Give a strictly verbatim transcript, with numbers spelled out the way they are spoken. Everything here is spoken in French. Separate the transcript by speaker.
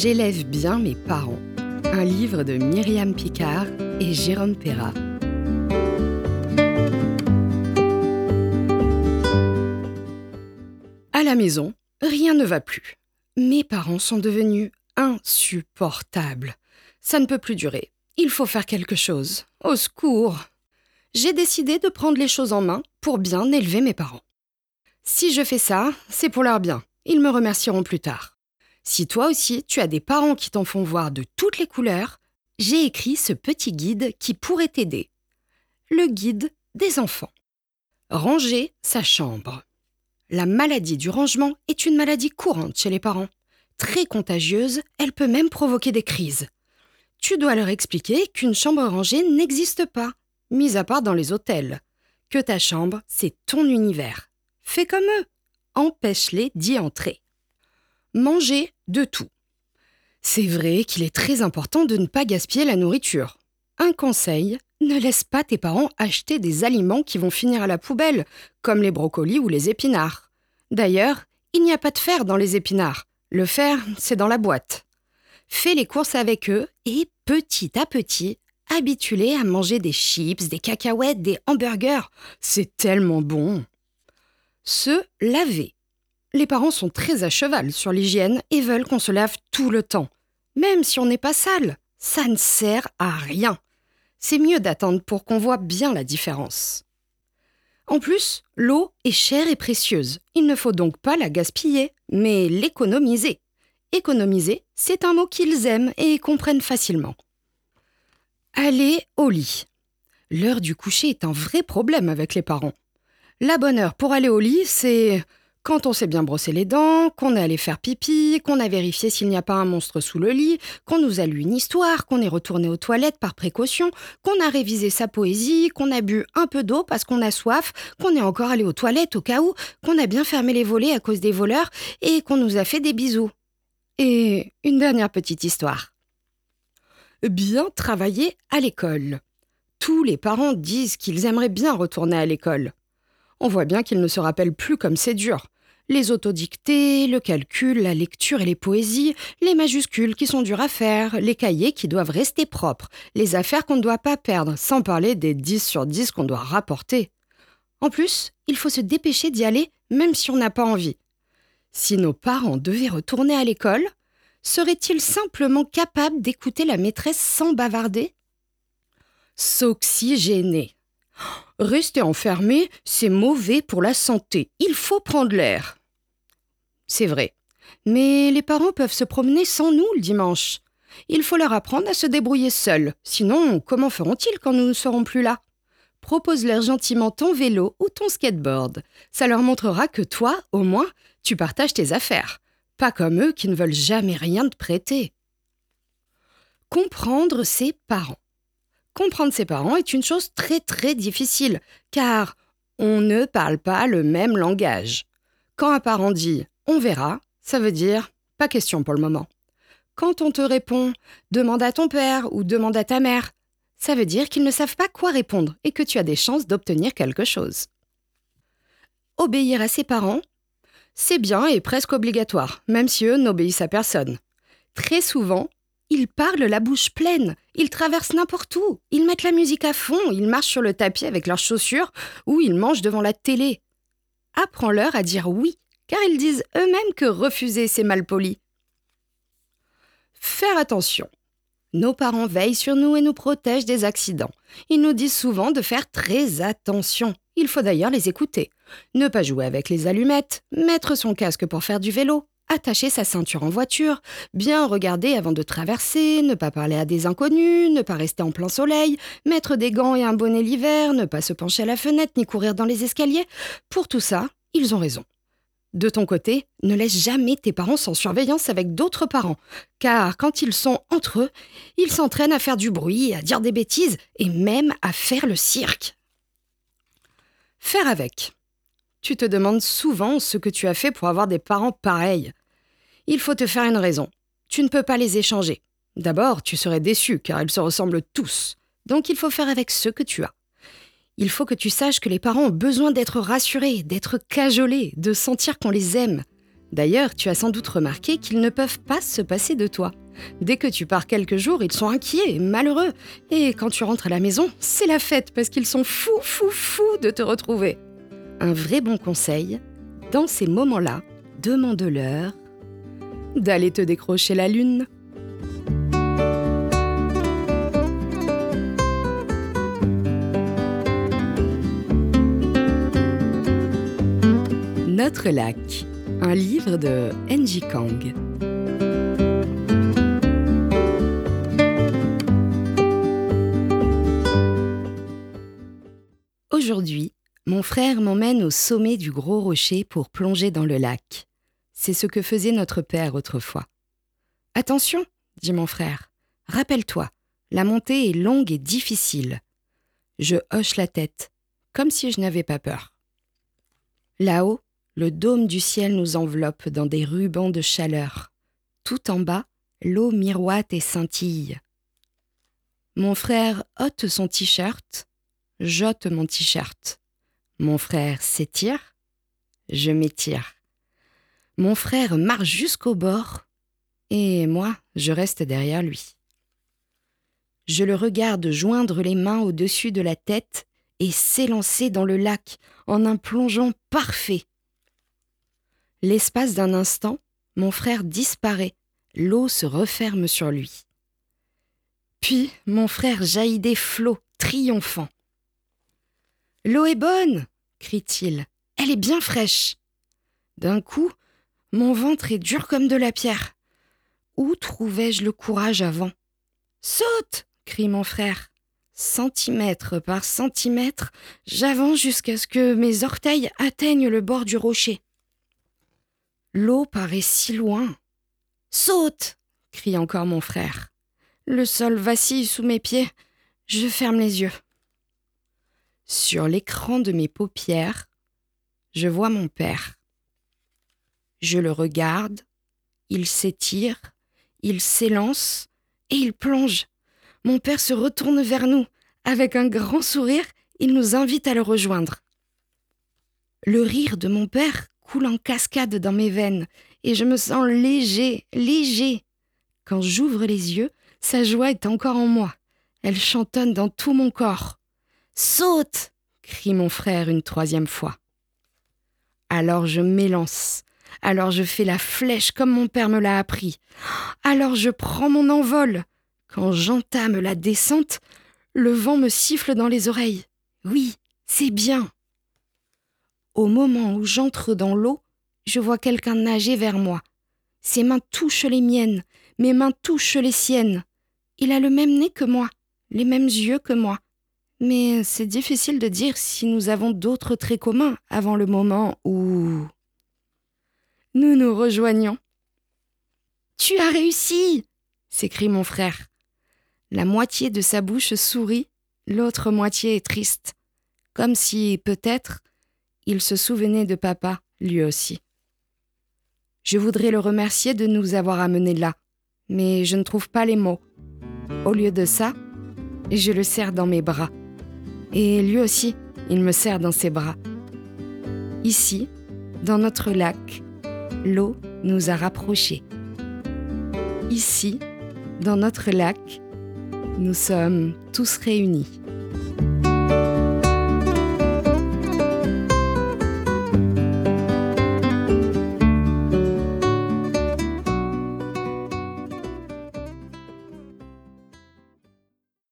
Speaker 1: J'élève bien mes parents. Un livre de Myriam Picard et Jérôme Perra. À la maison, rien ne va plus. Mes parents sont devenus insupportables. Ça ne peut plus durer. Il faut faire quelque chose. Au secours! J'ai décidé de prendre les choses en main pour bien élever mes parents. Si je fais ça, c'est pour leur bien. Ils me remercieront plus tard. Si toi aussi, tu as des parents qui t'en font voir de toutes les couleurs, j'ai écrit ce petit guide qui pourrait t'aider. Le guide des enfants. Ranger sa chambre. La maladie du rangement est une maladie courante chez les parents. Très contagieuse, elle peut même provoquer des crises. Tu dois leur expliquer qu'une chambre rangée n'existe pas, mis à part dans les hôtels. Que ta chambre, c'est ton univers. Fais comme eux. Empêche-les d'y entrer. Manger de tout. C'est vrai qu'il est très important de ne pas gaspiller la nourriture. Un conseil, ne laisse pas tes parents acheter des aliments qui vont finir à la poubelle, comme les brocolis ou les épinards. D'ailleurs, il n'y a pas de fer dans les épinards. Le fer, c'est dans la boîte. Fais les courses avec eux et, petit à petit, habitue-les à manger des chips, des cacahuètes, des hamburgers. C'est tellement bon. Se laver. Les parents sont très à cheval sur l'hygiène et veulent qu'on se lave tout le temps. Même si on n'est pas sale, ça ne sert à rien. C'est mieux d'attendre pour qu'on voit bien la différence. En plus, l'eau est chère et précieuse. Il ne faut donc pas la gaspiller, mais l'économiser. Économiser, c'est un mot qu'ils aiment et comprennent facilement. Aller au lit. L'heure du coucher est un vrai problème avec les parents. La bonne heure pour aller au lit, c'est quand on s'est bien brossé les dents, qu'on est allé faire pipi, qu'on a vérifié s'il n'y a pas un monstre sous le lit, qu'on nous a lu une histoire, qu'on est retourné aux toilettes par précaution, qu'on a révisé sa poésie, qu'on a bu un peu d'eau parce qu'on a soif, qu'on est encore allé aux toilettes au cas où, qu'on a bien fermé les volets à cause des voleurs et qu'on nous a fait des bisous. Et une dernière petite histoire. Bien travailler à l'école. Tous les parents disent qu'ils aimeraient bien retourner à l'école. On voit bien qu'ils ne se rappellent plus comme c'est dur. Les autodictées, le calcul, la lecture et les poésies, les majuscules qui sont dures à faire, les cahiers qui doivent rester propres, les affaires qu'on ne doit pas perdre, sans parler des dix sur dix qu'on doit rapporter. En plus, il faut se dépêcher d'y aller, même si on n'a pas envie. Si nos parents devaient retourner à l'école, seraient-ils simplement capables d'écouter la maîtresse sans bavarder ? S'oxygéner. Rester enfermé, c'est mauvais pour la santé. Il faut prendre l'air. C'est vrai. Mais les parents peuvent se promener sans nous le dimanche. Il faut leur apprendre à se débrouiller seuls. Sinon, comment feront-ils quand nous ne serons plus là ? Propose-leur gentiment ton vélo ou ton skateboard. Ça leur montrera que toi, au moins, tu partages tes affaires. Pas comme eux qui ne veulent jamais rien te prêter. Comprendre ses parents. Comprendre ses parents est une chose très très difficile, car on ne parle pas le même langage. Quand un parent dit « on verra », ça veut dire « pas question pour le moment ». Quand on te répond « demande à ton père » ou « demande à ta mère », ça veut dire qu'ils ne savent pas quoi répondre et que tu as des chances d'obtenir quelque chose. Obéir à ses parents, c'est bien et presque obligatoire, même si eux n'obéissent à personne. Très souvent, ils parlent la bouche pleine, ils traversent n'importe où, ils mettent la musique à fond, ils marchent sur le tapis avec leurs chaussures ou ils mangent devant la télé. Apprends-leur à dire oui, car ils disent eux-mêmes que refuser, c'est mal poli. Faire attention. Nos parents veillent sur nous et nous protègent des accidents. Ils nous disent souvent de faire très attention. Il faut d'ailleurs les écouter. Ne pas jouer avec les allumettes, mettre son casque pour faire du vélo, attacher sa ceinture en voiture, bien regarder avant de traverser, ne pas parler à des inconnus, ne pas rester en plein soleil, mettre des gants et un bonnet l'hiver, ne pas se pencher à la fenêtre ni courir dans les escaliers. Pour tout ça, ils ont raison. De ton côté, ne laisse jamais tes parents sans surveillance avec d'autres parents, car quand ils sont entre eux, ils s'entraînent à faire du bruit, à dire des bêtises et même à faire le cirque. Faire avec. Tu te demandes souvent ce que tu as fait pour avoir des parents pareils. Il faut te faire une raison. Tu ne peux pas les échanger. D'abord, tu serais déçu car ils se ressemblent tous. Donc il faut faire avec ce que tu as. Il faut que tu saches que les parents ont besoin d'être rassurés, d'être cajolés, de sentir qu'on les aime. D'ailleurs, tu as sans doute remarqué qu'ils ne peuvent pas se passer de toi. Dès que tu pars quelques jours, ils sont inquiets, malheureux. Et quand tu rentres à la maison, c'est la fête parce qu'ils sont fous, fous, fous de te retrouver. Un vrai bon conseil, dans ces moments-là, demande-leur d'aller te décrocher la lune. Notre lac, un livre de Enji Kang. Aujourd'hui, mon frère m'emmène au sommet du gros rocher pour plonger dans le lac. C'est ce que faisait notre père autrefois. « Attention !» dit mon frère. « Rappelle-toi, la montée est longue et difficile. » Je hoche la tête, comme si je n'avais pas peur. Là-haut, le dôme du ciel nous enveloppe dans des rubans de chaleur. Tout en bas, l'eau miroite et scintille. Mon frère ôte son t-shirt, j'ôte mon t-shirt. Mon frère s'étire, je m'étire. Mon frère marche jusqu'au bord et moi, je reste derrière lui. Je le regarde joindre les mains au-dessus de la tête et s'élancer dans le lac en un plongeon parfait. L'espace d'un instant, mon frère disparaît, l'eau se referme sur lui. Puis, mon frère jaillit des flots, triomphant. « L'eau est bonne !» crie-t-il. « Elle est bien fraîche !» D'un coup, mon ventre est dur comme de la pierre. Où trouvais-je le courage avant ? « Saute !» crie mon frère. Centimètre par centimètre, j'avance jusqu'à ce que mes orteils atteignent le bord du rocher. L'eau paraît si loin. « Saute !» crie encore mon frère. Le sol vacille sous mes pieds. Je ferme les yeux. Sur l'écran de mes paupières, je vois mon père. Je le regarde, il s'étire, il s'élance et il plonge. Mon père se retourne vers nous. Avec un grand sourire, il nous invite à le rejoindre. Le rire de mon père coule en cascade dans mes veines et je me sens léger, léger. Quand j'ouvre les yeux, sa joie est encore en moi. Elle chantonne dans tout mon corps. « Saute !» crie mon frère une troisième fois. Alors je m'élance. Alors je fais la flèche comme mon père me l'a appris. Alors je prends mon envol. Quand j'entame la descente, le vent me siffle dans les oreilles. Oui, c'est bien. Au moment où j'entre dans l'eau, je vois quelqu'un nager vers moi. Ses mains touchent les miennes, mes mains touchent les siennes. Il a le même nez que moi, les mêmes yeux que moi. Mais c'est difficile de dire si nous avons d'autres traits communs avant le moment où nous nous rejoignons. « Tu as réussi !» s'écrie mon frère. La moitié de sa bouche sourit, l'autre moitié est triste. Comme si, peut-être, il se souvenait de papa, lui aussi. Je voudrais le remercier de nous avoir amenés là, mais je ne trouve pas les mots. Au lieu de ça, je le serre dans mes bras. Et lui aussi, il me serre dans ses bras. Ici, dans notre lac, l'eau nous a rapprochés. Ici, dans notre lac, nous sommes tous réunis.